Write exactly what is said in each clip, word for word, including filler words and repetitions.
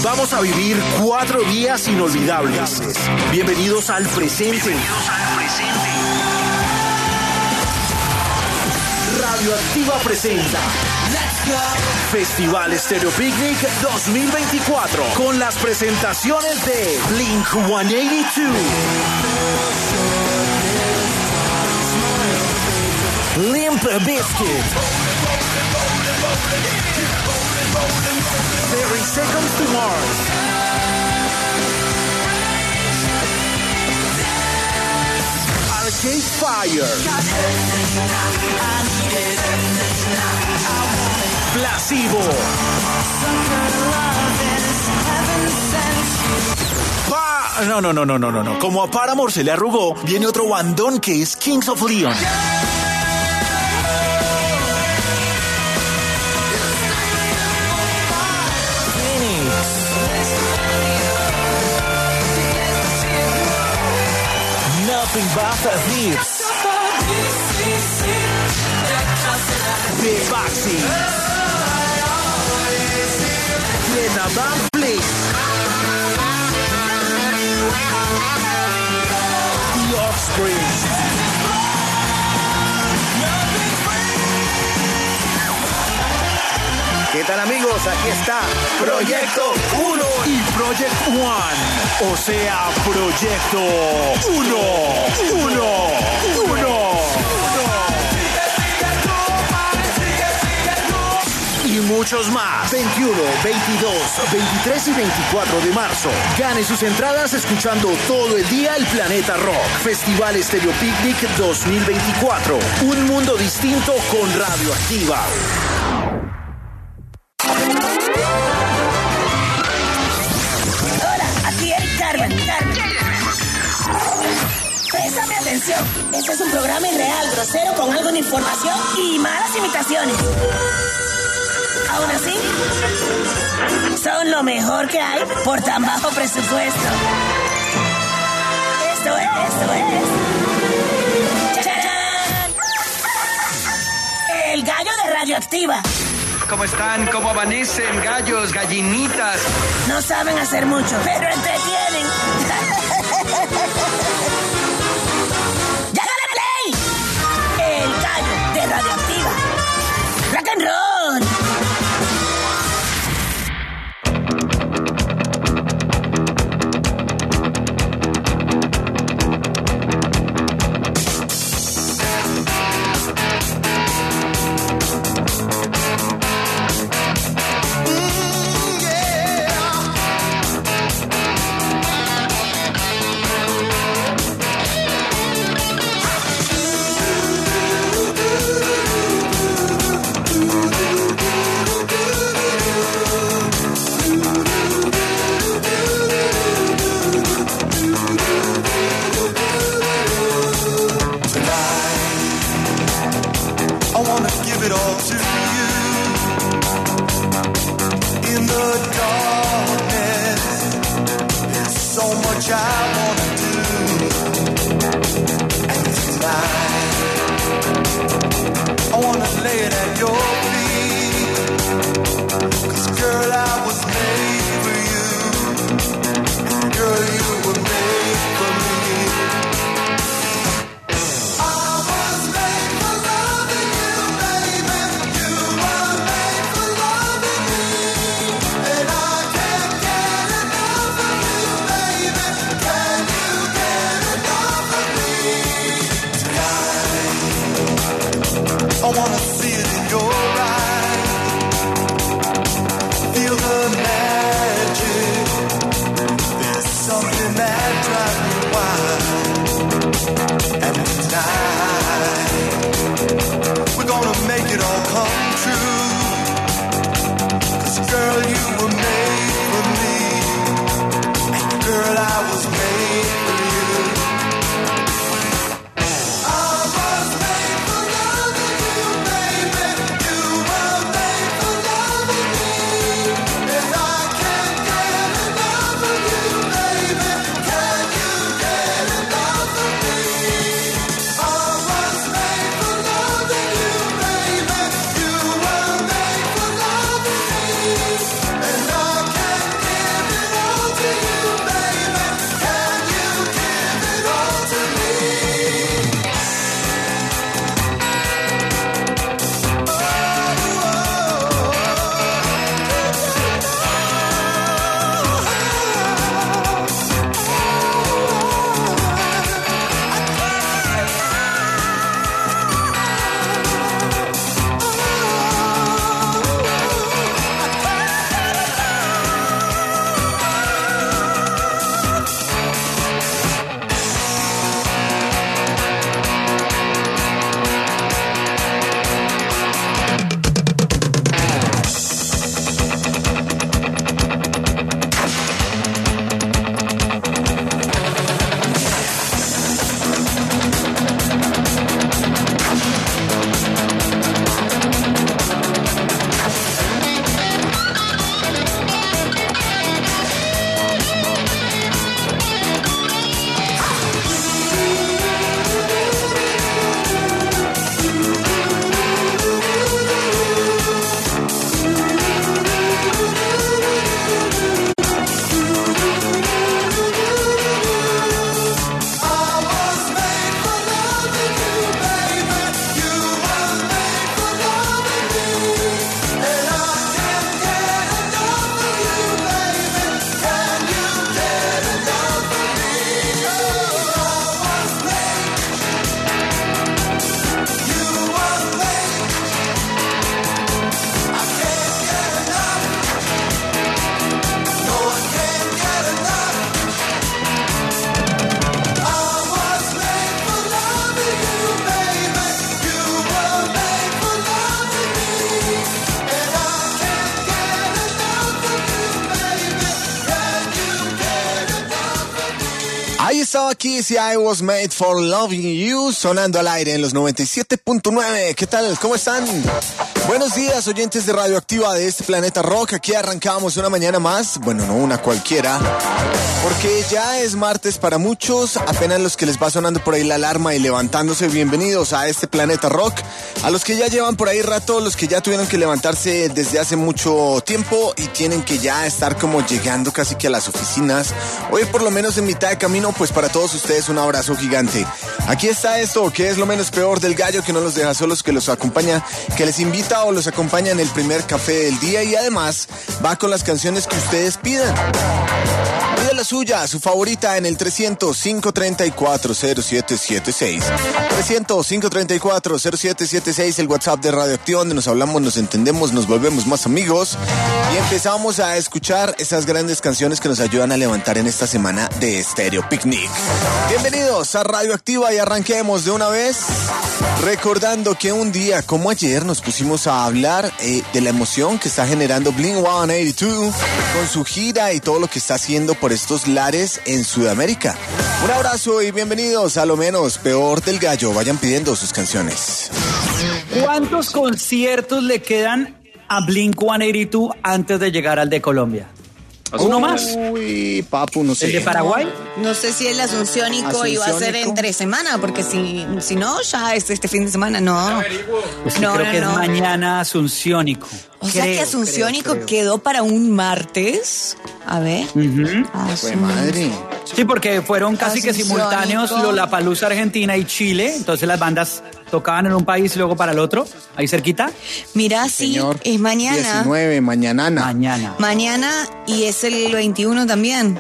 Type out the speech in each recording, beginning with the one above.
Vamos a vivir cuatro días inolvidables. Bienvenidos al presente. Bienvenidos al presente. Radioactiva presenta Let's Go Festival Stereo Picnic dos mil veinticuatro con las presentaciones de Blink ciento ochenta y dos, Limp Bizkit, thirty Seconds to Mars, Arcade Fire, Placebo, Pa... No, no, no, no, no, no, no. Como a Paramore se le arrugó, viene otro bandón que es Kings of Leon. Nothing but Thieves, The Baxi, Vietnam Blitz, The Offspring. ¿Qué tal, amigos? Aquí está Proyecto uno y Project One, o sea, Proyecto uno, uno, uno. Y muchos más. veintiuno, veintidós, veintitrés y veinticuatro de marzo. Gane sus entradas escuchando todo el día el Planeta Rock. Festival Stereo Picnic dos mil veinticuatro. Un mundo distinto con Radioactiva. Préstame atención. Este es un programa irreal, grosero, con algo de información y malas imitaciones. Aún así, son lo mejor que hay por tan bajo presupuesto. Esto es, esto es. ¡Chachán! El gallo de Radioactiva. ¿Cómo están? ¿Cómo amanecen? Gallos, gallinitas. No saben hacer mucho, pero entretienen. ¡Llágale play! El gallo de Radioactiva. Rock and roll. Ahí estaba Kiss y I Was Made for Loving You, sonando al aire en los noventa y siete punto nueve. ¿Qué tal? ¿Cómo están? Buenos días, oyentes de Radioactiva de este Planeta Rock. Aquí arrancamos una mañana más, bueno, no una cualquiera, porque ya es martes para muchos, apenas los que les va sonando por ahí la alarma y levantándose. Bienvenidos a este Planeta Rock. A los que ya llevan por ahí rato, los que ya tuvieron que levantarse desde hace mucho tiempo y tienen que ya estar como llegando casi que a las oficinas, hoy por lo menos en mitad de camino, pues para todos ustedes un abrazo gigante. Aquí está esto, que es lo menos peor del gallo, que no los deja solos, que los acompaña, que les invita o los acompaña en el primer café del día y además va con las canciones que ustedes pidan. Pide la suya, su favorita en el trescientos, cinco treinta y cuatro, cero siete siete seis. trescientos, cinco treinta y cuatro, cero siete siete seis, el WhatsApp de Radioactiva, donde nos hablamos, nos entendemos, nos volvemos más amigos y empezamos a escuchar esas grandes canciones que nos ayudan a levantar en esta semana de Stereo Picnic. Bienvenidos a Radioactiva y arranquemos de una vez recordando que un día como ayer nos pusimos a hablar eh, de la emoción que está generando Blink ciento ochenta y dos con su gira y todo lo que está haciendo por estos lares en Sudamérica. Un abrazo y bienvenidos a lo menos peor del gallo. Vayan pidiendo sus canciones. ¿Cuántos conciertos le quedan a Blink ciento ochenta y dos antes de llegar al de Colombia? ¿Uno más? Uy, papu, no sé. ¿El de Paraguay? No sé si el Asunciónico iba a ser entre semana, porque si, si no, ya es este fin de semana, no. Pues no, creo no, que no. es mañana Asunciónico. O sea Creo, que Asunciónico creo, creo. quedó para un martes. A ver. Uh-huh. Fue madre. Sí, porque fueron casi que Asunciónico. simultáneos Lollapalooza Argentina y Chile. Entonces las bandas tocaban en un país y luego para el otro, ahí cerquita. Mira, sí, Señor, es mañana. diecinueve, mañanana. Mañana. Mañana y es el veintiuno también.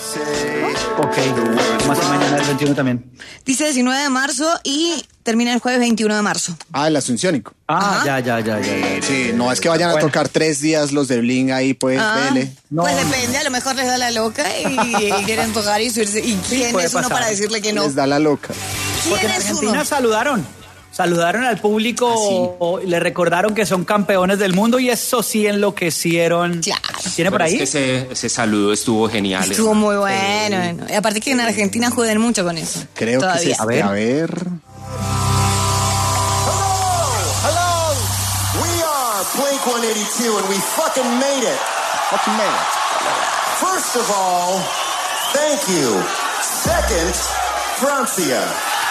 Ok. ¿Cómo así mañana el veintiuno también? Dice diecinueve de marzo y termina el jueves veintiuno de marzo. Ah, el Asunciónico. Ah, Ajá. ya, ya, ya, ya, ya. Sí, no es que vayan a Bueno. tocar tres días los de Blink ahí, pues, Ah, dele. No, pues no. depende, a lo mejor les da la loca y, y quieren tocar y subirse. ¿Y quién puede es uno pasar. para decirle que no? Les da la loca. Porque ¿Quién en es Argentina uno? saludaron. Saludaron al público, Ah, le recordaron que son campeones del mundo y eso sí enloquecieron. Claro. ¿Tiene por Pero ahí? Es que ese, ese saludo estuvo genial. Estuvo hermano. muy bueno. Y aparte que en Argentina juegan mucho con eso. Creo Todavía. que es este. A ver. A ver. Hello! We are Blink one eighty-two and we fucking made it. Fucking man. First of all, thank you. Second, Francia.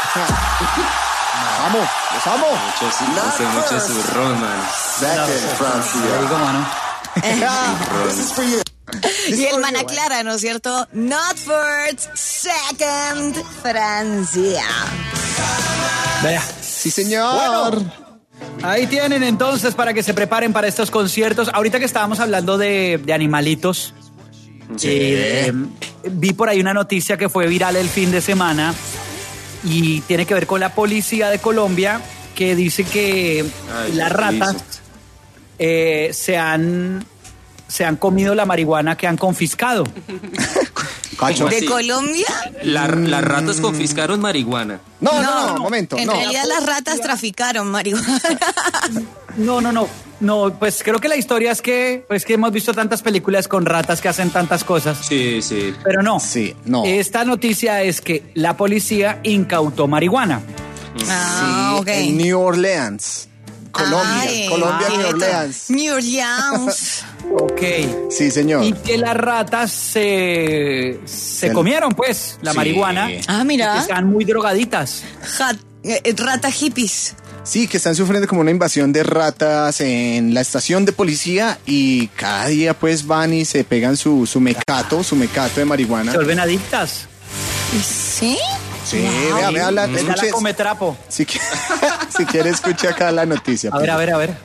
Vamos, los amo. Mucho, su- Not hace mucho first. surrón, man. Second, Ahí Francia. como no. This is for you. Y el man aclara, ¿no es cierto? Not first, second, Francia. Vea. Sí, señor. Bueno. Ahí tienen entonces para que se preparen para estos conciertos. Ahorita que estábamos hablando de, de animalitos, eh, vi por ahí una noticia que fue viral el fin de semana y tiene que ver con la policía de Colombia, que dice que Ay, las ¿qué ratas hizo? eh, se han se han comido la marihuana que han confiscado. Cacho. ¿Cómo ¿De así? Colombia? La- las ratas confiscaron marihuana. No, no, no, momento. En no. realidad las ratas traficaron marihuana. No, no, no. No, pues creo que la historia es que pues que hemos visto tantas películas con ratas que hacen tantas cosas. Sí, sí. Pero no. Sí, no. Esta noticia es que la policía incautó marihuana. Ah, ok. En New Orleans. Colombia. Ay, Colombia, New quieto. Orleans. New Orleans. Ok. Sí, señor. Y que las ratas se, se Se- comieron, pues, la Sí. marihuana. Ah, Y mira. que están muy drogaditas. Ja- eh, rata hippies. Sí, que están sufriendo como una invasión de ratas en la estación de policía y cada día pues van y se pegan su, su mecato, su mecato de marihuana. Se vuelven adictas. ¿Sí? Sí, vea, vea la, Esta la escuche, come trapo. si, qui- si quiere escuche acá la noticia. A ver, a ver, a ver.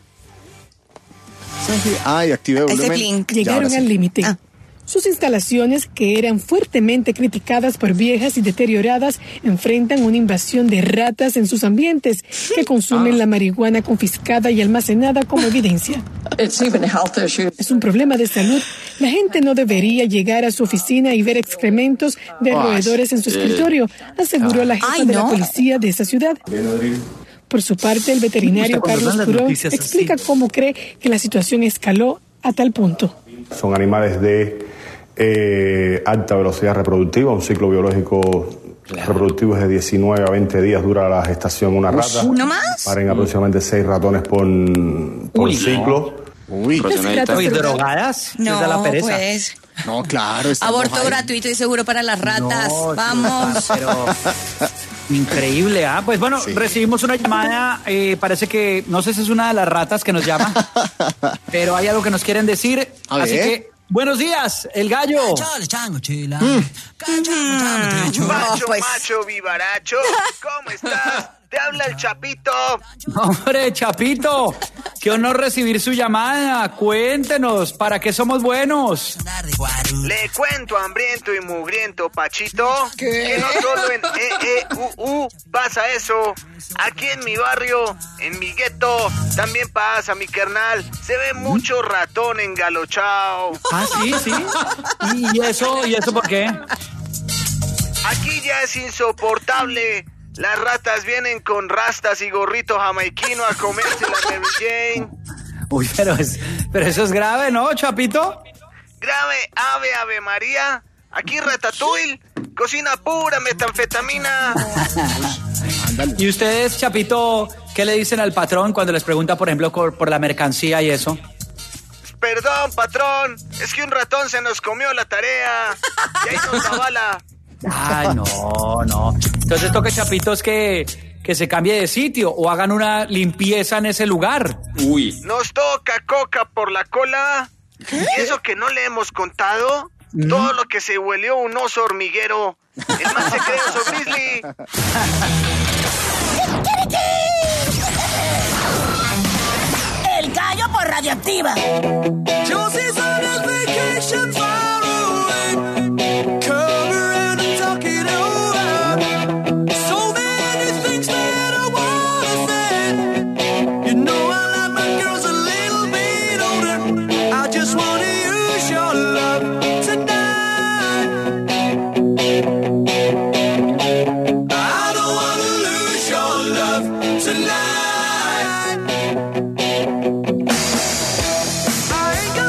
Ay, active Ese volumen. blink. Ya, Llegaron ahora al sí. límite. Ah. Sus instalaciones, que eran fuertemente criticadas por viejas y deterioradas, enfrentan una invasión de ratas en sus ambientes que consumen la marihuana confiscada y almacenada como evidencia. Es un problema de salud. La gente no debería llegar a su oficina y ver excrementos de roedores en su escritorio, aseguró la jefa Ay, de la no. policía de esa ciudad. Por su parte, el veterinario Me gusta cuando Carlos dan las Purón noticias así. explica cómo cree que la situación escaló a tal punto. Son animales de eh, alta velocidad reproductiva, un ciclo biológico claro. reproductivo es de diecinueve a veinte días, dura la gestación una rata. ¿Uno más? Paren aproximadamente seis ratones por, por Uy, ciclo. No. Uy, ¿y drogadas? No, la pereza. pues... No, claro. Aborto gratuito y seguro para las ratas. No, vamos. Pero... Increíble, ¿ah? Pues bueno, sí. recibimos una llamada, eh, parece que, no sé si es una de las ratas que nos llama, pero hay algo que nos quieren decir, A así ver. que, buenos días, el gallo. Chale, chango, chila. Mm. Macho, pues. macho, vivaracho, ¿cómo estás? Te habla el Chapito. Hombre, Chapito, qué honor recibir su llamada, cuéntenos, ¿para qué somos buenos? Le cuento hambriento y mugriento, Pachito, ¿Qué? que no solo en E E U U pasa eso. Aquí en mi barrio, en mi gueto, también pasa, mi carnal. Se ve mucho ratón engalochao. Ah, sí, sí. ¿Y eso, y eso por qué? Aquí ya es insoportable. Las ratas vienen con rastas y gorrito jamaiquino a comerse la Mary Jane. Uy, pero, es, pero eso es grave, ¿no, Chapito? Grave, ave, ave María. Aquí Ratatouille, cocina pura, metanfetamina. ¿Y ustedes, Chapito, qué le dicen al patrón cuando les pregunta, por ejemplo, por, por la mercancía y eso? Perdón, patrón, es que un ratón se nos comió la tarea y ahí nos avala. Ay, no, no. Entonces toca, Chapitos, que, que se cambie de sitio o hagan una limpieza en ese lugar. Uy. Nos toca coca por la cola. Y eso que no le hemos contado, ¿Mm? todo lo que se huelió un oso hormiguero. El más se cree oso grizzly. El gallo por Radioactiva. Tonight, I ain't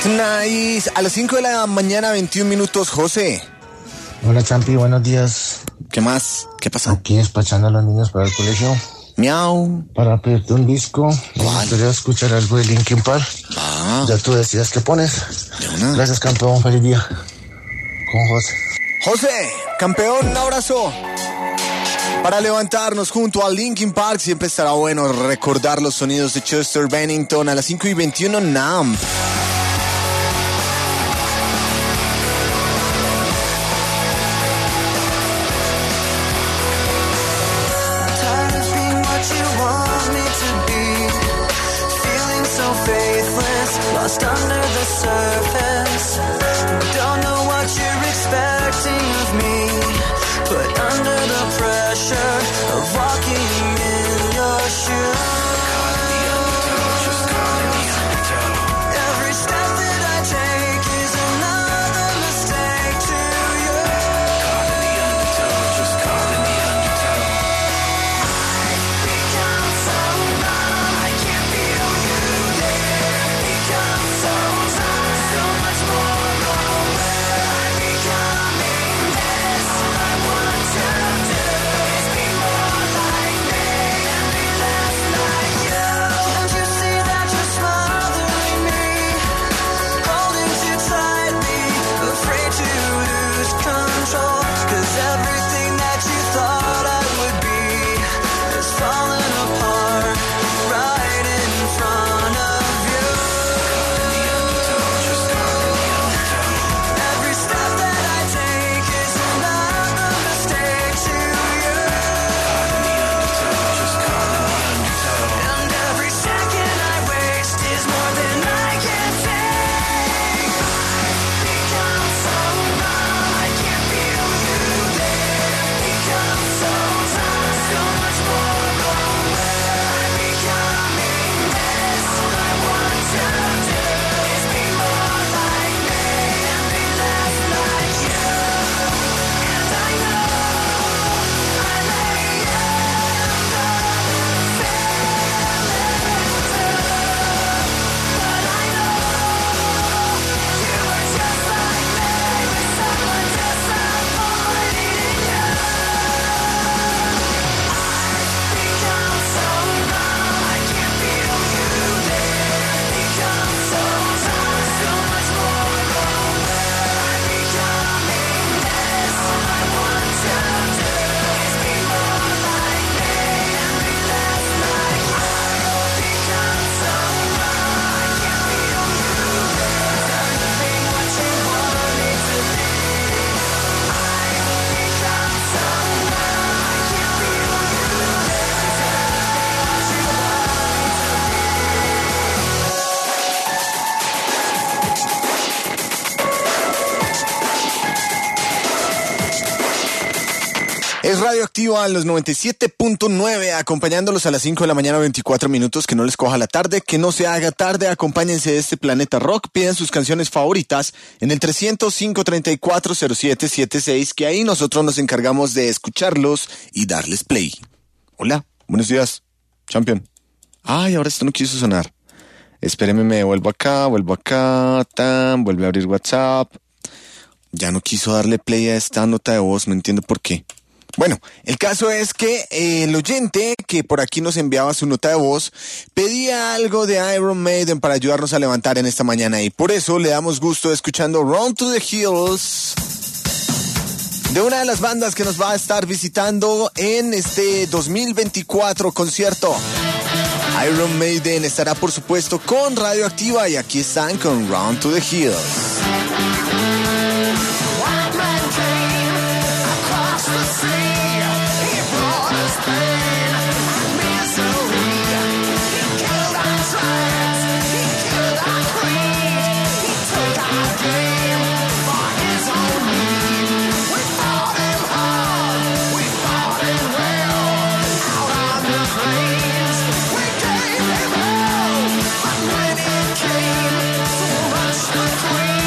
Nice. A las cinco de la mañana, veintiún minutos, José. Hola, Champi, buenos días. ¿Qué más? ¿Qué pasó? Aquí despachando a los niños para el colegio. Miau. Para pedirte un disco. Me gustaría escuchar algo de Linkin Park. Ah. Ya tú decidas qué pones. De una. Gracias, campeón. Feliz día. Con José. José, campeón, un abrazo. Para levantarnos junto a Linkin Park, siempre estará bueno recordar los sonidos de Chester Bennington. A las cinco y veintiuno, Numb. Lost under the surface. Don't know what you're expecting of me, but under the pressure of walking in your shoes. Every step that I take is another mistake to you. Caught in the undertow, just caught in the undertow. I've become so numb, I can't feel you there. Become so tired, so much more aware. I'm becoming this. I want to do is be more like me and be less like you. Can't you see that you're smothering me, holding too tightly, afraid to lose control? 'Cause everything that you thought I would be is falling apart right in front of you. Every step that I take is another mistake to you. And every second I waste is more than I can take. I've become so numb, I can't feel you there. Become so tired, so much more aware. I'm becoming this. I want to do is be more like me and be less like you. And I know I may end up failing too, but I know you were just like me with someone disappointing you. I've become so numb, I can't feel you there. Become so tired, so much more aware. I'm becoming this. I want to do is be more like me and be less like you. Become so numb, I can't feel you there. Done the thing what you wanted to be. I've become so numb, I can't feel you there. Done the thing what you Es Radioactiva en los noventa y siete punto nueve, acompañándolos a las cinco de la mañana, veinticuatro minutos, que no les coja la tarde, que no se haga tarde, acompáñense de este Planeta Rock, pidan sus canciones favoritas en el trescientos cinco, treinta y cuatro, cero siete setenta y seis, que ahí nosotros nos encargamos de escucharlos y darles play. Hola, buenos días, champion. Ay, ahora esto no quiso sonar. Espéreme, me vuelvo acá, vuelvo acá, tan, vuelve a abrir WhatsApp. Ya no quiso darle play a esta nota de voz, no entiendo por qué. Bueno, el caso es que eh, el oyente que por aquí nos enviaba su nota de voz pedía algo de Iron Maiden para ayudarnos a levantar en esta mañana, y por eso le damos gusto escuchando Run to the Hills, de una de las bandas que nos va a estar visitando en este dos mil veinticuatro concierto. Iron Maiden estará por supuesto con Radioactiva, y aquí están con Run to the Hills. Queen, so much the queen.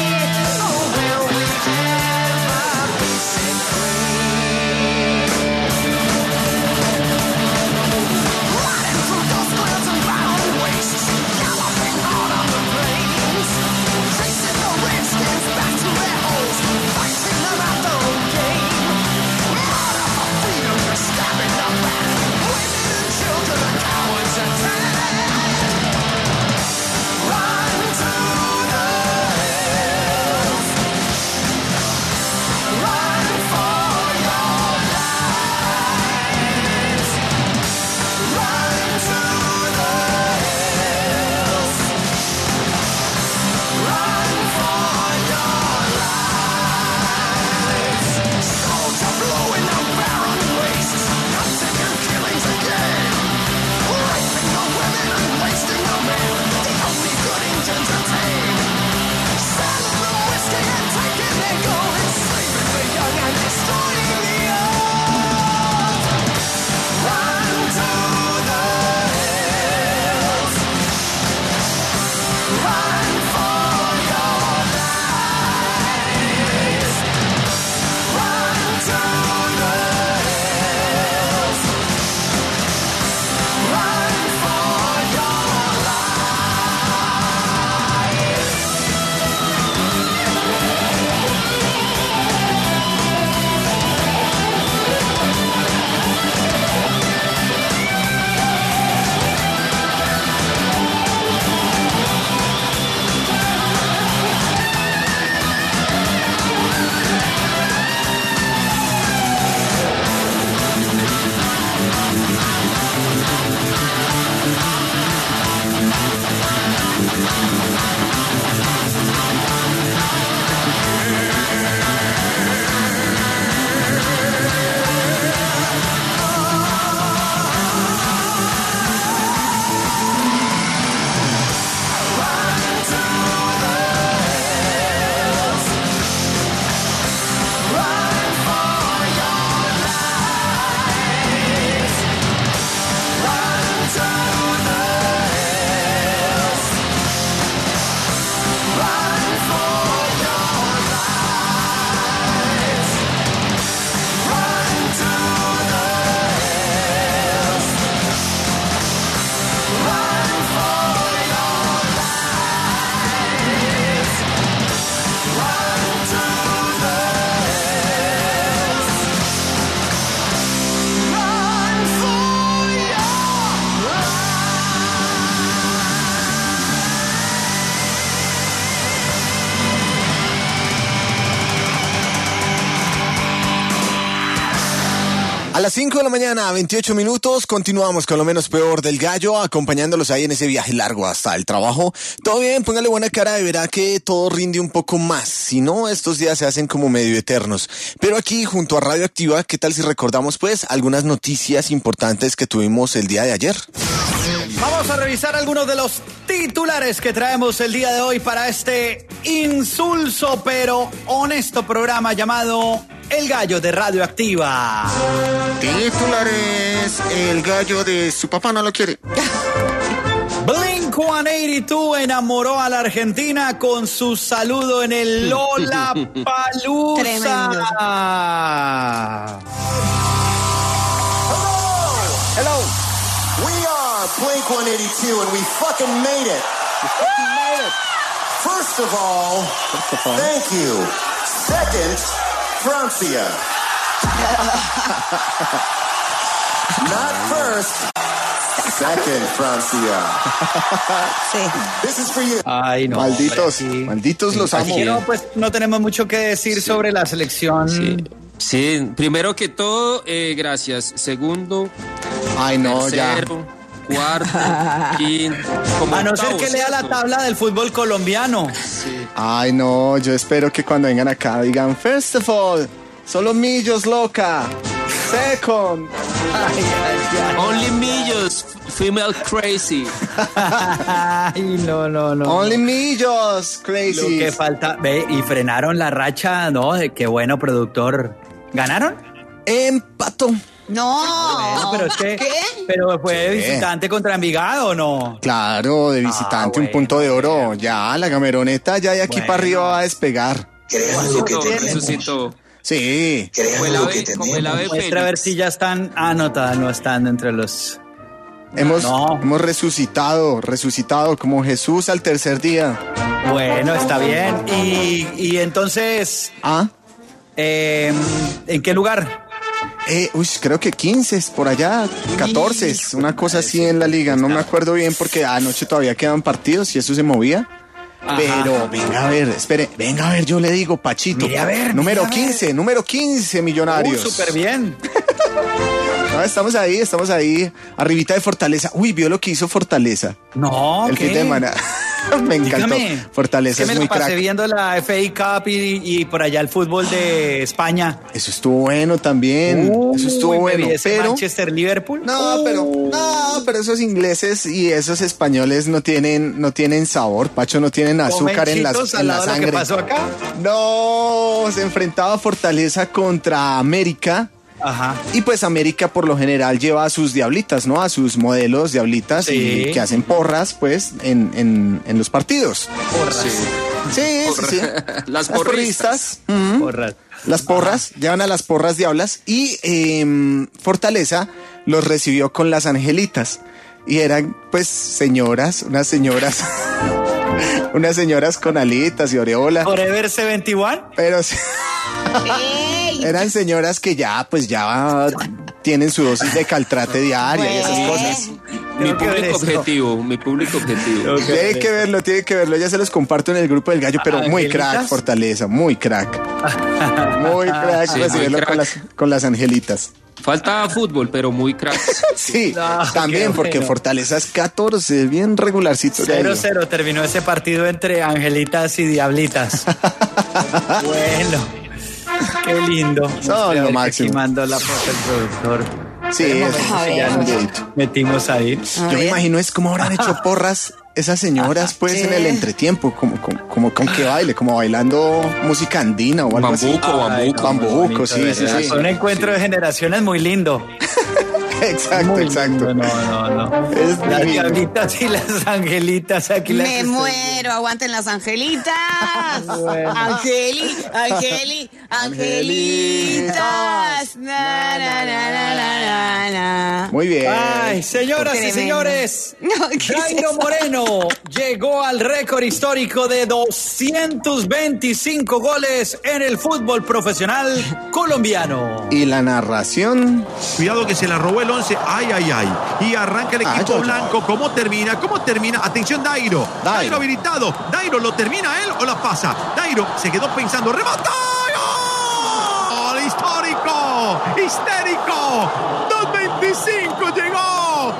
las cinco de la mañana, veintiocho minutos, continuamos con lo menos peor del gallo, acompañándolos ahí en ese viaje largo hasta el trabajo. Todo bien, póngale buena cara y verá que todo rinde un poco más. Si no, estos días se hacen como medio eternos. Pero aquí, junto a Radio Activa, ¿qué tal si recordamos pues algunas noticias importantes que tuvimos el día de ayer? Vamos a revisar algunos de los titulares que traemos el día de hoy para este insulso pero honesto programa llamado El Gallo de Radio Activa. Titulares, el gallo de su papá no lo quiere. Blink ciento ochenta y dos enamoró a la Argentina con su saludo en el Lollapalooza. Tremendo. Hello. We are Blink one eighty-two and we fucking made it. We fucking made it. First of all, First of all. thank you. Second, Francia. Not first. Second, Francia. Sí. This is for you. Ay, no. Malditos, hombre, sí. malditos los amo. Aquí no, pues no tenemos mucho que decir sí. sobre la selección. Sí. Sí, primero que todo, eh, gracias. Segundo, ay no, tercero, ya. Cuarto, quinto. Como a no octavo, ser que lea la tabla del fútbol colombiano. Sí. Ay no, yo espero que cuando vengan acá digan first of all, solo millos loca. Second. Ay, ay, ay. Only millos, female crazy. Ay, no, no, no. Only millos crazy. Lo que falta, ve, y frenaron la racha, ¿no? De qué bueno, productor. ¿Ganaron? Empató. No. Bueno, pero es que, ¿Qué? pero fue de Sí. visitante contra Envigado, ¿o no? Claro, de visitante, Ah, un bueno, punto de oro. Ya, la gameroneta ya de aquí Bueno. para arriba va a despegar. Resucitó, resucitó. Sí. Como el ave, como el ave Muestra a ver Fénix. si ya están. Ah, no, todavía no están entre los. Hemos, No. hemos resucitado, resucitado como Jesús al tercer día. Bueno, está bien. Y, y entonces, Ah, eh, ¿en qué lugar? eh, uy, creo que quince, por allá, catorce, una cosa así en la liga. No me acuerdo bien porque anoche todavía quedan partidos y eso se movía. Ajá. Pero venga a ver, espere, venga a ver, yo le digo, Pachito. Mire a ver, número mire a ver. quince, número quince, Millonarios. Uh, súper bien. No, estamos ahí, estamos ahí, arribita de Fortaleza. Uy, vio lo que hizo Fortaleza. No, El ¿qué? fin de semana. Me encantó. Dígame. Fortaleza Es que es me muy la pasé crack. viendo la F A Cup y, y por allá el fútbol de España. Eso estuvo bueno también. Eso estuvo Uy, me bueno. vi ese Pero Manchester Liverpool. no, pero no, pero esos ingleses y esos españoles no tienen, no tienen sabor, Pacho, no tienen azúcar en, las, Chitos en al la lado de lo sangre. que pasó acá. No, se enfrentaba Fortaleza contra América. Ajá. Y pues América por lo general lleva a sus diablitas, ¿no? A sus modelos diablitas Sí. y que hacen porras, pues, en, en, en los partidos. Porras. Sí, sí, sí. Las Las porristas. porristas. Ujú. Porras. Las porras, llevan a las porras diablas y eh, Fortaleza los recibió con las angelitas. Y eran, pues, señoras, unas señoras, unas señoras con alitas y aureola. Forever setenta y uno. Pero sí, ¡Ey! eran señoras que ya, pues, ya tienen su dosis de caltrate diaria y esas Bueno. cosas. Mi Tengo que ver público esto. objetivo, mi público objetivo. Ok. Tiene que verlo, tiene que verlo. Ya se los comparto en el grupo del gallo, pero muy ¿Angelitas? crack, Fortaleza, muy crack. Muy crack Sí, recibirlo muy con crack. las, con las angelitas. Falta fútbol, pero muy crack. Sí, No, también qué porque bueno. Fortaleza es catorce, bien regularcito. de ahí. cero cero terminó ese partido entre angelitas y diablitas. Bueno, qué lindo. Son lo Aquí máximo. mando la foto del productor. Sí, Tenemos es, A ver. ya un dedito. Metimos ahí. A Yo me ver. imagino es como habrán hecho porras esas señoras pues Sí. en el entretiempo, como, como, como con qué baile, como bailando música andina o algo Bambuco, así. bambuco. Ay, no, Bambuco, muy bonito, sí, de sí, verdad. sí. Un encuentro de generaciones muy lindo. Exacto, Muy exacto. lindo. No, no, no. Es Las divino. diablitas y las angelitas aquí las Me estoy muero, aguanten las angelitas. Bueno. Angeli, Angeli, angelitas. Na, na, na, na, na, na, na. Muy bien. Ay, señoras y Tremendo. señores, No, ¿qué es Jairo eso? Moreno llegó al récord histórico de doscientos veinticinco goles en el fútbol profesional colombiano. Y la narración. Cuidado que se la robó el once. Ay, ay, ay. Y arranca el Ay, equipo ay, blanco. ¿Cómo termina? ¿Cómo termina? Atención, Dairo. Dairo. Dairo habilitado. Dairo, ¿lo termina él o la pasa? Dairo se quedó pensando. ¡Remata! ¡Gol histórico! ¡Histérico! ¡Histérico! dos veinticinco llegó.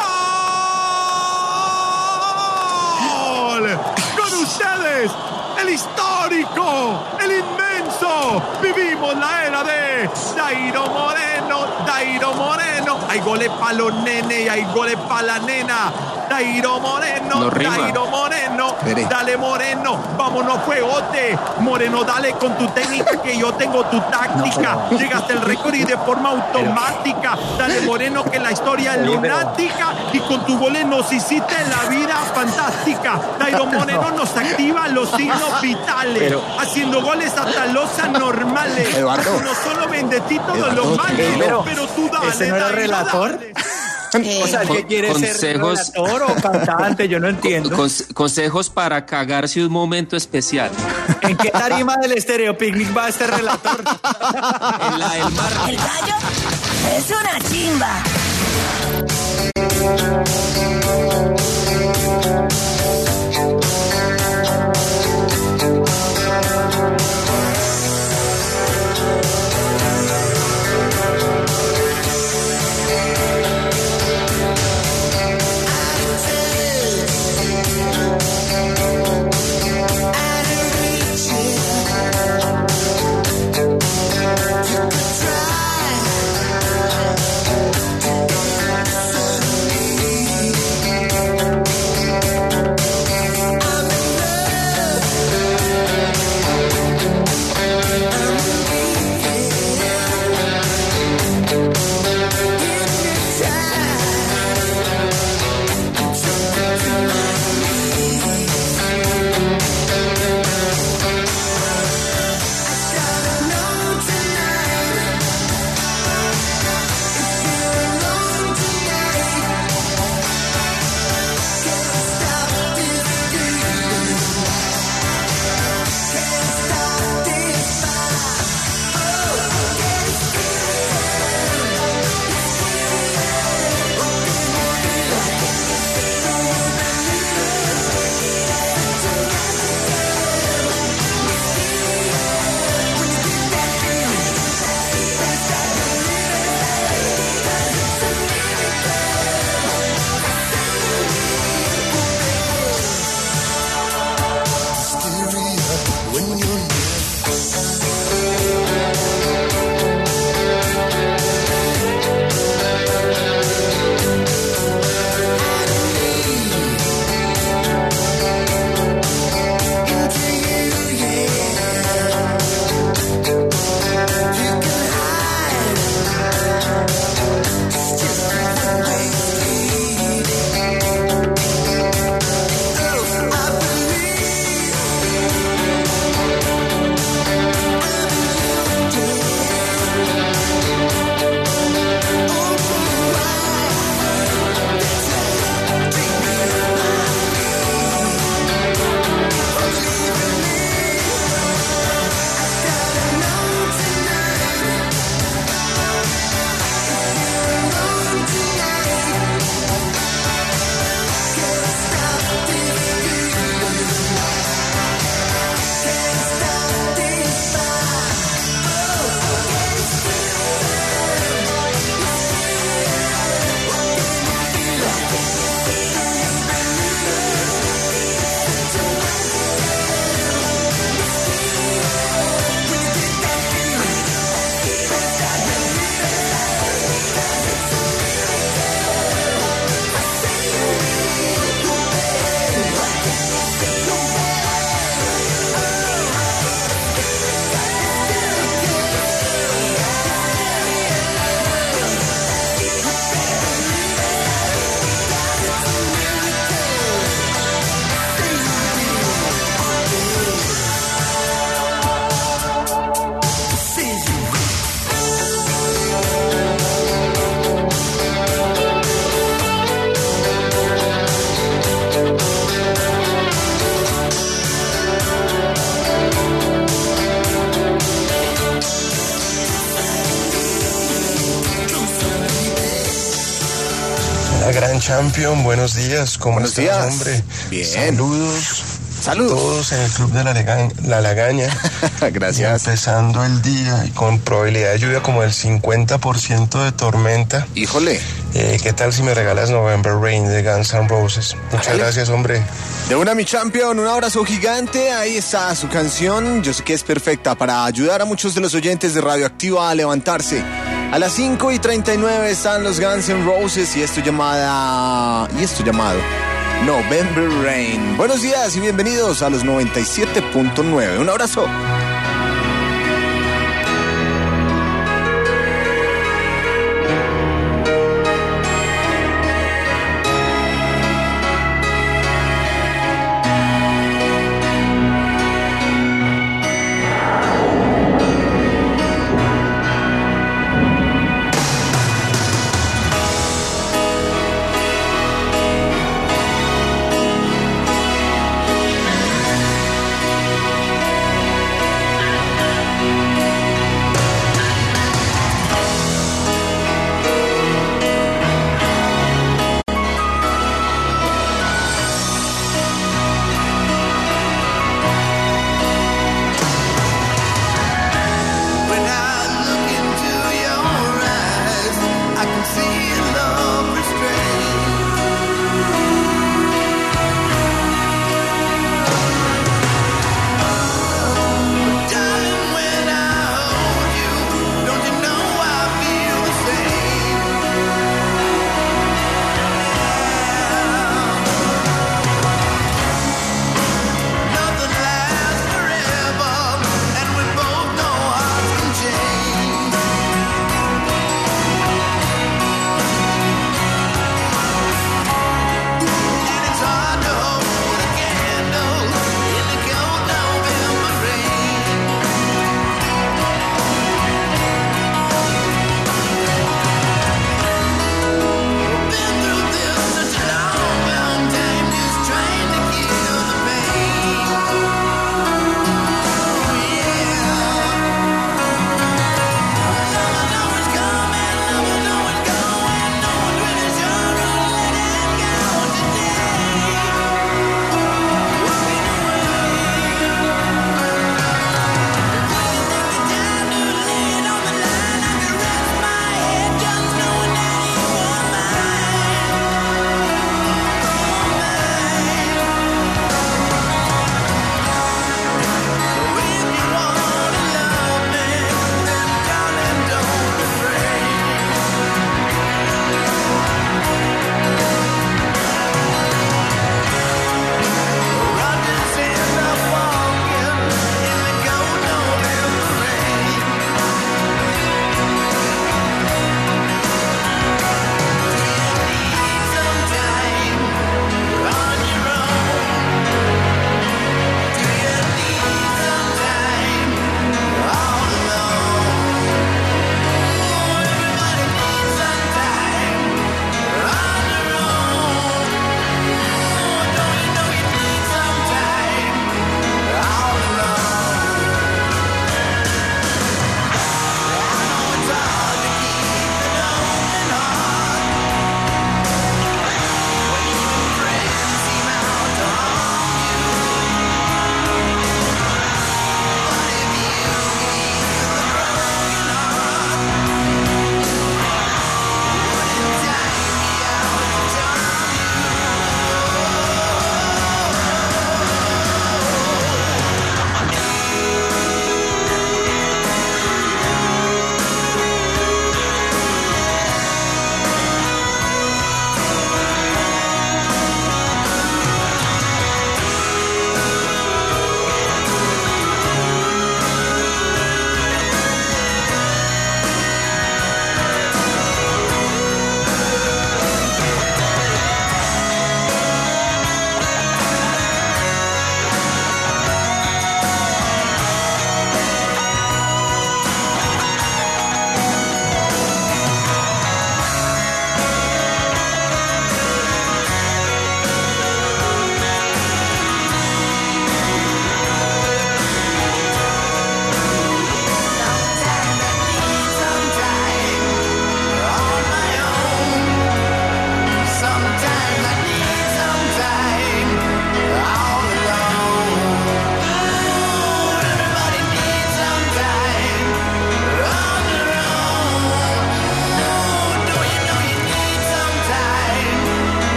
¡Gol! Con ustedes, el histórico, el inmenso. Vivimos la era de Dairo Moreno, Dairo Moreno. Hay goles para los nenes y hay goles para la nena. Dairo Moreno, No rima. Dairo Moreno, dale Moreno, vámonos fuegote. Moreno, dale con tu técnica que yo tengo tu táctica. No, pero- Llegaste al récord y de forma automática. Dale Moreno que la historia es Oye, pero- lunática y con tu goles nos hiciste la vida fantástica. Dairo Moreno nos activa los signos vitales, Pero- haciendo goles hasta los anormales. Eduardo. No solo vende todos Eduardo, los males, pero- pero tú dale, ¿ese no era Dairo, relator? dale. Eh, O sea, ¿el que Con- quiere ser consejos- relator o cantante? Yo no entiendo. Conse- consejos para cagarse un momento especial. ¿En qué tarima del Estéreo Picnic va este relator? En la del mar. El gallo es una chimba. La gran champion, buenos días. ¿Cómo Buenos estás, días. hombre? Bien. Saludos. Saludos. Todos en el Club de la, Lega- la Lagaña. Gracias. Empezando el día y con probabilidad de lluvia como el cincuenta por ciento de tormenta. Híjole. Eh, ¿Qué tal si me regalas November Rain de Guns N' Roses? Muchas Dale. gracias, hombre. De una, mi champion, un abrazo gigante. Ahí está su canción. Yo sé que es perfecta para ayudar a muchos de los oyentes de Radioactiva a levantarse. A las cinco y treinta y nueve están los Guns N' Roses y esto llamada... Y esto llamado November Rain. Buenos días y bienvenidos a los noventa y siete punto nueve. Un abrazo.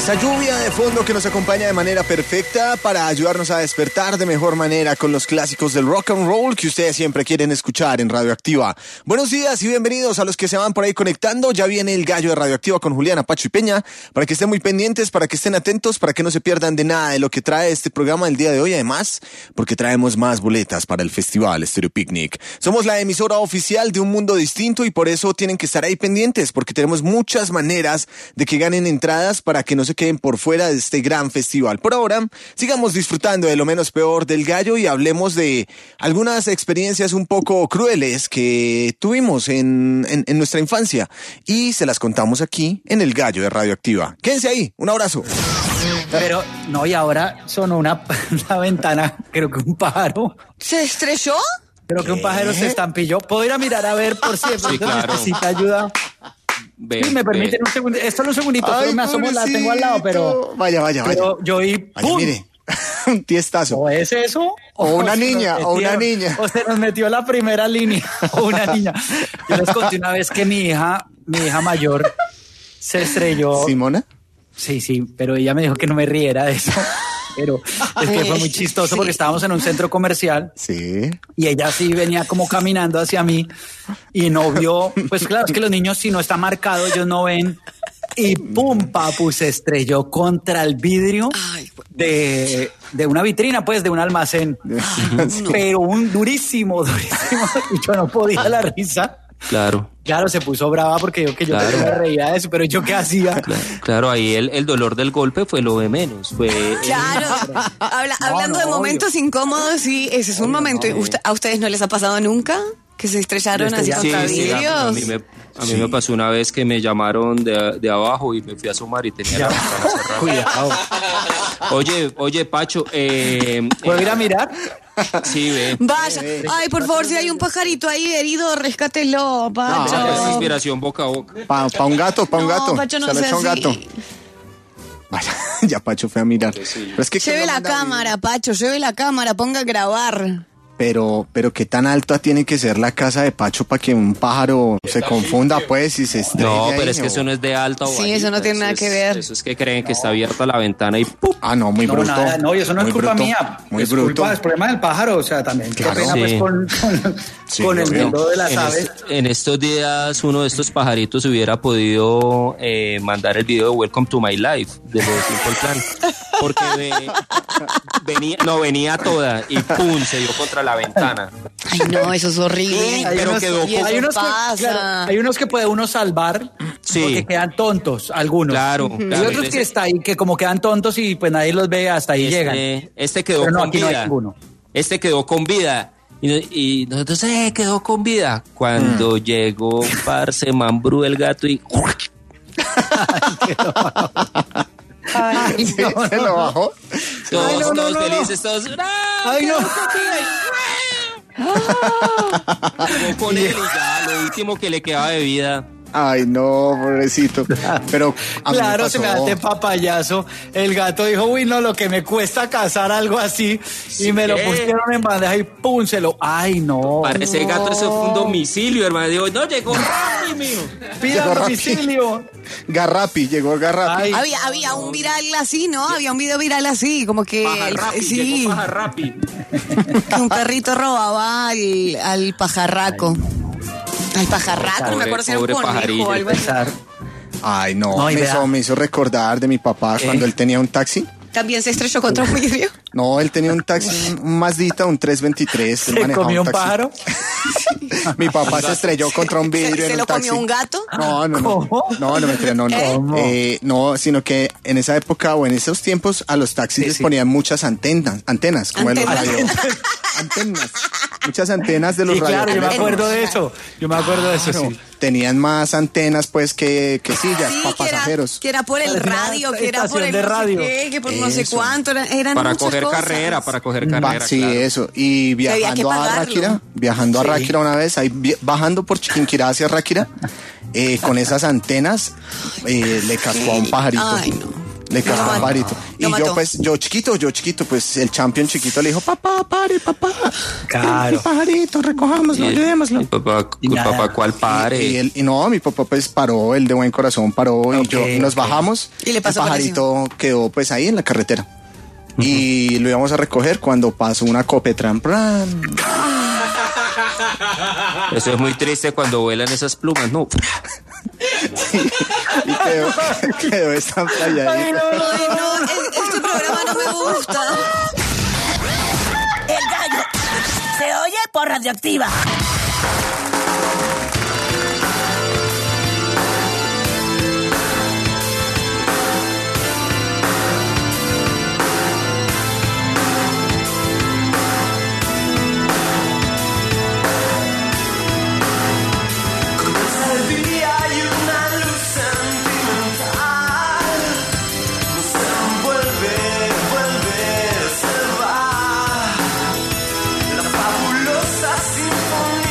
Esa lluvia de fondo que nos acompaña de manera perfecta para ayudarnos a despertar de mejor manera con los clásicos del rock and roll que ustedes siempre quieren escuchar en Radioactiva. Buenos días y bienvenidos a los que se van por ahí conectando. Ya viene el gallo de Radioactiva con Juliana, Pacho y Peña, para que estén muy pendientes, para que estén atentos, para que no se pierdan de nada de lo que trae este programa el día de hoy. Además, porque traemos más boletas para el Festival Stereo Picnic. Somos la emisora oficial de un mundo distinto y por eso tienen que estar ahí pendientes, porque tenemos muchas maneras de que ganen entradas para que no se queden por fuera de este gran festival. Por ahora, sigamos disfrutando de lo menos peor del gallo y hablemos de algunas experiencias un poco crueles que tuvimos en, en, en nuestra infancia y se las contamos aquí en el gallo de Radioactiva. Quédense ahí, un abrazo. Pero, no, y ahora sonó una, una ventana, creo que un pájaro. ¿Se estrelló? Creo que un pájaro se estampilló. ¿Puedo ir a mirar a ver por si Sí, claro. necesita ayuda? Ve, Sí, me permiten ve. un segundo. Esto es un segundito, Ay, solo me asomo, la tengo al lado, pero... Vaya, vaya, vaya. Pero yo y Vaya, ¡pum! mire, un tiestazo. ¿O es eso? O una se nos niña, o una metieron- niña. O se nos metió la primera línea, o una niña. Yo les conté una vez que mi hija, mi hija mayor, se estrelló. ¿Simona? Sí, sí, pero ella me dijo que no me riera de eso. Pero es que fue muy chistoso porque estábamos en un centro comercial. Sí. Y ella sí venía como caminando hacia mí y no vio, pues claro, es que los niños si no está marcado ellos no ven. Y pum, papu, se estrelló contra el vidrio de, de una vitrina, pues, de un almacén. Pero un durísimo, durísimo. Y yo no podía la risa. Claro. Claro, se puso brava porque yo que yo Claro. me reía de eso, pero yo qué hacía. Claro, claro, ahí el, el dolor del golpe fue lo de menos. Fue Claro, Habla- hablando no, de momentos incómodos, sí, ese es un momento. ¿Usted- ¿A ustedes no les ha pasado nunca? ¿Que se estrellaron así Sí, contra sí, a, a vidrios? mí, me, a mí me pasó una vez que me llamaron de, de abajo y me fui a asomar y tenía la ventana cerrada. Cuidado. Oye, oye, Pacho, eh, ¿Puedo ir a mirar? Sí, ve. Vaya, ay, por favor, si hay un pajarito ahí herido, rescátelo, Pacho. No, es inspiración boca a boca. Pa, pa un gato, pa un No, gato. Pacho, no Se lo sea echa un así. gato. Vaya, ya Pacho fue a mirar. Pero es que Lleve ¿quién lo la manda a cámara, Pacho, lleve la cámara, ponga a grabar. Pero, pero qué tan alta tiene que ser la casa de Pacho para que un pájaro se confunda, pues, y se estrelle. No, pero ahí, es que o- eso no es de alta o Sí, bajita, eso no tiene nada es- que ver. Eso es que creen que está abierta la ventana y ¡pum! Ah, no, muy No, bruto. nada, no, y eso no muy es culpa bruto, mía. Muy es bruto. culpa, es problema del pájaro, o sea, también. Claro. Qué pena, Sí. pues, con, con, Sí, con el obvio. mundo de las En, aves. est- en estos días uno de estos pajaritos hubiera podido eh, mandar el video de Welcome to My Life de los Simple Plan. Porque ve- venía, no, venía toda y ¡pum! Se dio contra la ventana. Ay, no, eso es horrible. Hay pero unos, quedó y con- hay, unos que, pasa. claro, hay unos que puede uno salvar Sí. porque quedan tontos, algunos. Claro, Y claro, otros y que ese- está ahí, que como quedan tontos y pues nadie los ve, hasta ahí llegan. Este, este quedó Pero no, con aquí no hay vida. ninguno. Este quedó con vida. Y, no- y nosotros, eh, quedó con vida. Cuando Mm. llegó Parce Mambrú el gato y... Ay, Sí, no, se no, lo no. bajó. Todos, Ay, no, no, todos no, no. felices, todos... ¡Ah, Ay, no. Llegó con él y ya, lo último que le quedaba de vida. Ay, no, pobrecito. Pero a mí Claro, me se me pasó. da papayazo. El gato dijo, uy, no, lo que me cuesta cazar algo así. Y me lo ¿qué? pusieron en bandeja y pum, se lo... Ay, no. Parece gato, eso fue un domicilio, hermano. Digo, no, llegó Rappi, mijo. Pida Llegó Rappi. domicilio. Garrapi, llegó Garrapi. Ay. Había, había un viral así, ¿no? Había un video viral así, como que, Paja Rappi, sí, llegó Paja Rappi. que un perrito robaba al, al pajarraco. Al pajarraco, no me Pobre- acuerdo si era un pobre conejo pajarillo. o algo así. Ay, no, No, y me, vea. hizo, me hizo recordar de mi papá ¿Qué? cuando él tenía un taxi. También se estrelló contra un vidrio. No, él tenía un taxi, un Mazdita, un trescientos veintitrés. él ¿Se manejaba comió un taxi. pájaro? Mi papá se estrelló contra un vidrio ¿Se, en se un lo taxi. comió un gato? No, no, no. ¿Cómo? No, no me creo, no, no. ¿Cómo? Eh, no, sino que en esa época o en esos tiempos a los taxis Sí, les sí. ponían muchas antenas, antenas, como de los Antenas. radio. Antenas. Muchas antenas de los Sí, claro, yo me radioteléfonos. acuerdo de eso. Yo me acuerdo de eso, Claro, sí. tenían más antenas pues que, que sillas Sí, para que era, pasajeros. que era por el Parecía una radio, que era por estación el de no sé radio. qué, que por no sé Eso. cuánto, eran, eran Para muchas coger cosas. carrera, para coger Va- carrera. sí, claro. eso. Y había que viajando a pagarlo. Ráquira, viajando a Sí. Ráquira una vez, ahí vi- bajando por Chiquinquirá hacia Ráquira, eh, con esas antenas, eh, le cascó a un pajarito. Ay, no. Le cascó Lo al mató. pajarito. Y Lo yo, mató. pues, yo chiquito, yo chiquito, pues el champion chiquito le dijo, papá, pare, papá. Claro. El pajarito, recojámoslo, Y el- llevémoslo. el papá, Y el nada. papá, ¿cuál pare? Y, y él- y no, mi papá pues paró, él de buen corazón paró y Ok, yo y nos ok. bajamos. Y le pasó el por pajarito quedó pues ahí en la carretera. Y lo íbamos a recoger cuando pasó una copetran. ¡Pran! Eso es muy triste cuando vuelan esas plumas, ¿no? Y quedó, quedó esta playa ahí. Ay, no, es- este programa no me gusta. El gallo se oye por Radioactiva. Al día hay una luz sentimental, nos envuelve, vuelve, se va. La fabulosa sinfonía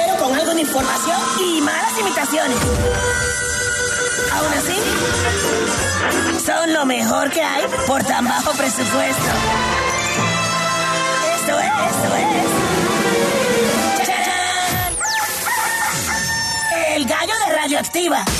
grosero con algo de información y malas imitaciones. Aún así, son lo mejor que hay por tan bajo presupuesto. Esto es, esto es. ¡Chachán! El gallo de Radioactiva.